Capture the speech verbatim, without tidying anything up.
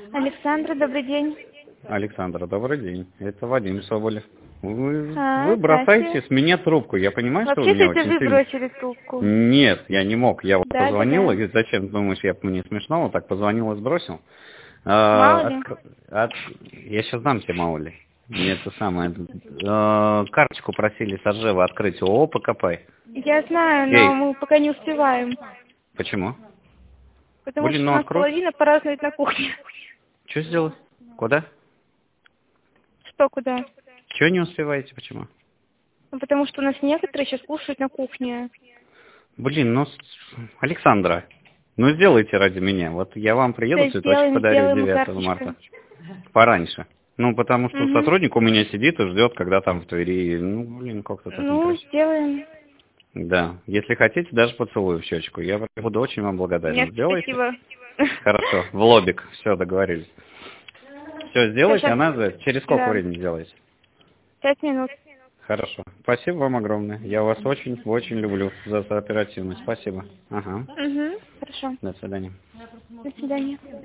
Александра, добрый день. Александра, добрый день. Это Вадим Соболев. Вы, А, вы бросаете здрасте. с меня трубку. Я понимаю, что вы Вообще-то меня это очень вы сильно... бросили трубку. Нет, я не мог. Я вам Да, да, позвонил, да. и зачем думаешь, я мне смешно, вот так позвонил и сбросил? Мало А, ли. откр- от- Я сейчас дам тебе, мало ли. Мне это самое... а, Карточку просили с Ржева открыть ООО «ПКП». Я знаю, но Эй, мы пока не успеваем. почему? Потому Блин, что у ну нас открой. половина празднует на кухне. Что сделать? Куда? Что, куда? Чего не успеваете, почему? Ну, потому что у нас некоторые сейчас кушают на кухне. Блин, ну, с- Александра, ну сделайте ради меня. Вот я вам приеду, Да, цветочек сделаем, подарю сделаем и девятого карточку. марта. Пораньше. Ну, потому что Угу. сотрудник у меня сидит и ждет, когда там в Твери. Ну, блин, как-то так Ну, некрасиво. сделаем. Да. Если хотите, даже поцелую в щечку. Я буду очень вам благодарен. Нет, Сделайте? спасибо. Хорошо. В лобик. Все, договорились. Все, сделайте, Сейчас. а надо через сколько Да. времени сделаете? Пять минут. Хорошо. Спасибо вам огромное. Я вас очень-очень люблю за оперативность. Спасибо. Ага. Угу. Хорошо. До свидания. До свидания.